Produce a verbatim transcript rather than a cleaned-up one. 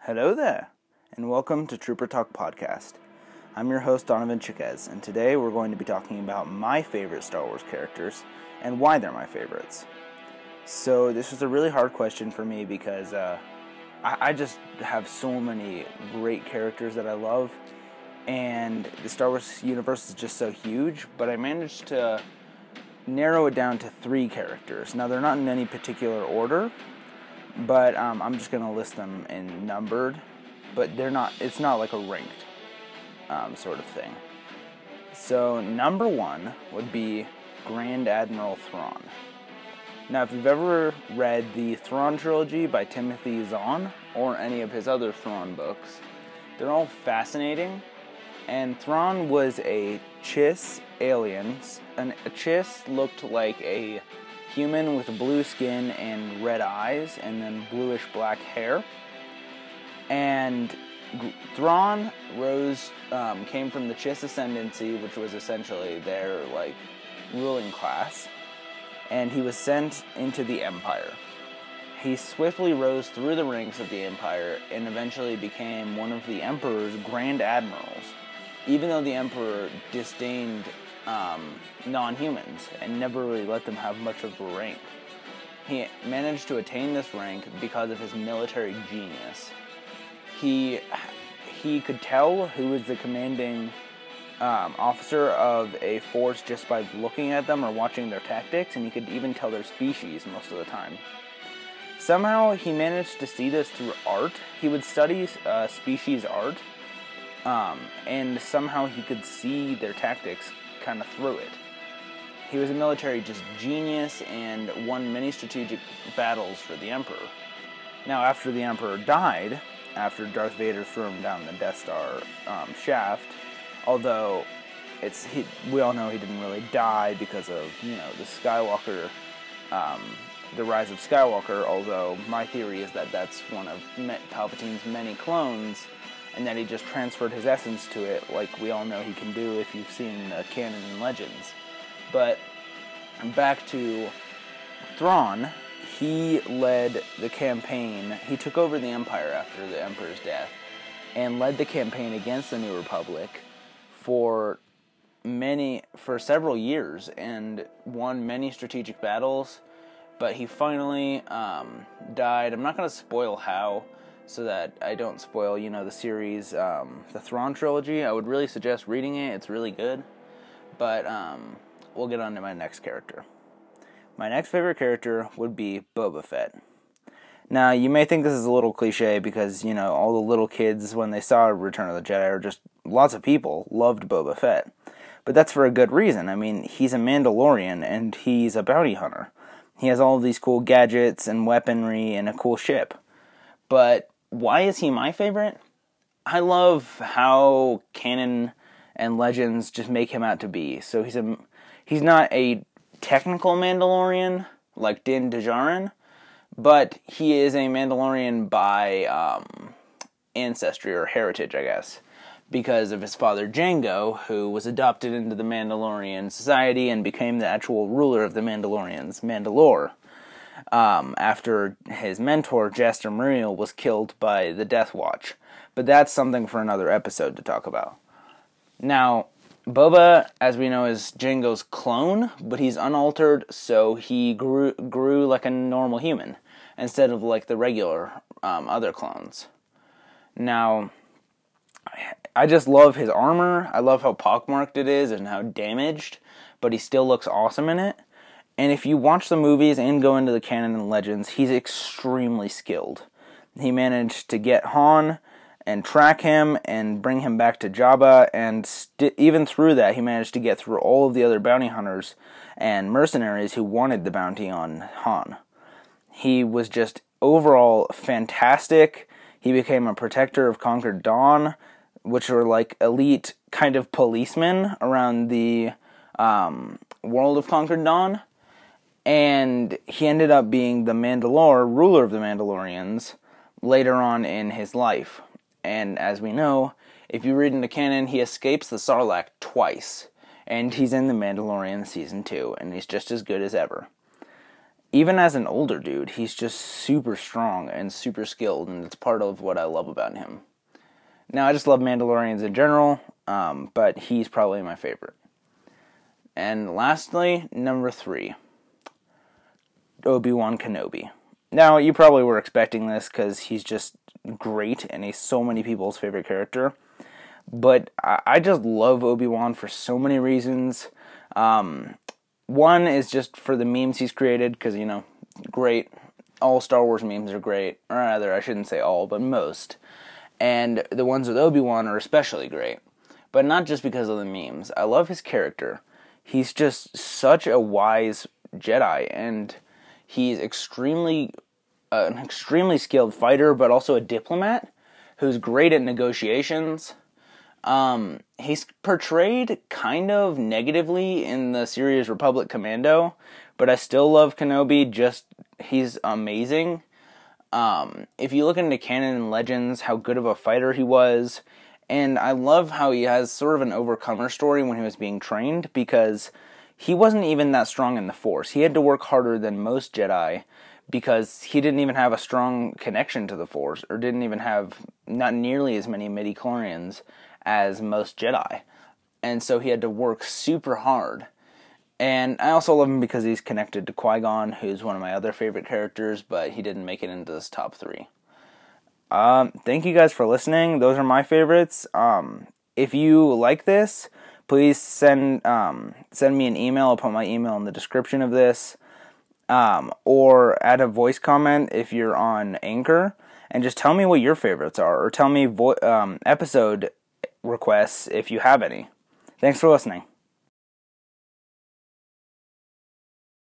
Hello there, and welcome to Trooper Talk Podcast. I'm your host, Donovan Chiquez, and today we're going to be talking about my favorite Star Wars characters and why they're my favorites. So this was a really hard question for me because uh, I, I just have so many great characters that I love, and the Star Wars universe is just so huge, but I managed to narrow it down to three characters. Now, they're not in any particular order, but um, I'm just going to list them in numbered, but they're not, it's not like a ranked um, sort of thing. So number one would be Grand Admiral Thrawn. Now, if you've ever read the Thrawn trilogy by Timothy Zahn, or any of his other Thrawn books, they're all fascinating, and Thrawn was a Chiss alien, and a Chiss looked like a human with blue skin and red eyes, and then bluish black hair. And Thrawn rose, um, came from the Chiss Ascendancy, which was essentially their like ruling class, and he was sent into the Empire. He swiftly rose through the ranks of the Empire and eventually became one of the Emperor's Grand Admirals, even though the Emperor disdained Um, non-humans and never really let them have much of a rank. He managed to attain this rank because of his military genius. He he could tell who was the commanding um, officer of a force just by looking at them or watching their tactics, and he could even tell their species most of the time. Somehow he managed to see this through art. He would study uh, species art, um, and somehow he could see their tactics kind of through it. He was a military just genius and won many strategic battles for the Emperor. Now, after the Emperor died, after Darth Vader threw him down the Death Star um, shaft, although it's he, we all know he didn't really die because of, you know, the Skywalker, um, the rise of Skywalker, although my theory is that that's one of Palpatine's many clones, and that he just transferred his essence to it, like we all know he can do if you've seen the canon and Legends. But back to Thrawn, he led the campaign. He took over the Empire after the Emperor's death and led the campaign against the New Republic for many, for several years, and won many strategic battles. But he finally um, died. I'm not going to spoil how, so that I don't spoil, you know, the series, um, the Thrawn trilogy. I would really suggest reading it. It's really good. But um, we'll get on to my next character. My next favorite character would be Boba Fett. Now, you may think this is a little cliche because, you know, all the little kids, when they saw Return of the Jedi, or just lots of people, loved Boba Fett. But that's for a good reason. I mean, he's a Mandalorian, and he's a bounty hunter. He has all of these cool gadgets and weaponry and a cool ship. But why is he my favorite? I love how canon and Legends just make him out to be. So he's a he's not a technical Mandalorian like Din Djarin, but he is a Mandalorian by um, ancestry or heritage, I guess, because of his father Jango, who was adopted into the Mandalorian society and became the actual ruler of the Mandalorians, Mandalore. Um, after his mentor, Jaster Muriel, was killed by the Death Watch. But that's something for another episode to talk about. Now, Boba, as we know, is Jango's clone, but he's unaltered, so he grew grew like a normal human, instead of like the regular um, other clones. Now, I just love his armor. I love how pockmarked it is and how damaged, but he still looks awesome in it. And if you watch the movies and go into the canon and Legends, he's extremely skilled. He managed to get Han and track him and bring him back to Jabba, and st- even through that, he managed to get through all of the other bounty hunters and mercenaries who wanted the bounty on Han. He was just overall fantastic. He became a protector of Conquered Dawn, which were like elite kind of policemen around the um, world of Conquered Dawn. And he ended up being the Mandalore, ruler of the Mandalorians, later on in his life. And as we know, if you read into canon, he escapes the Sarlacc twice. And he's in The Mandalorian Season two, and he's just as good as ever. even as an older dude, he's just super strong and super skilled, and it's part of what I love about him. Now, I just love Mandalorians in general, um, but he's probably my favorite. And lastly, number three, Obi-Wan Kenobi. Now, you probably were expecting this because he's just great and he's so many people's favorite character. But I just love Obi-Wan for so many reasons. Um, one is just for the memes he's created, because, you know, great. All Star Wars memes are great. Or rather, I shouldn't say all, but most. And the ones with Obi-Wan are especially great. But not just because of the memes. I love his character. He's just such a wise Jedi, and he's extremely, uh, an extremely skilled fighter, but also a diplomat who's great at negotiations. Um, he's portrayed kind of negatively in the series Republic Commando, but I still love Kenobi. Just, he's amazing. Um, if you look into canon and legends, how good of a fighter he was, and I love how he has sort of an overcomer story when he was being trained, because he wasn't even that strong in the Force. He had to work harder than most Jedi, because he didn't even have a strong connection to the Force, or didn't even have not nearly as many midi-chlorians as most Jedi. And so he had to work super hard. And I also love him because he's connected to Qui-Gon, who's one of my other favorite characters, but he didn't make it into this top three. Um, thank you guys for listening. Those are my favorites. Um, if you like this, please send um, send me an email. I'll put my email in the description of this. Um, or add a voice comment if you're on Anchor, and just tell me what your favorites are, or tell me vo- um, episode requests if you have any. Thanks for listening.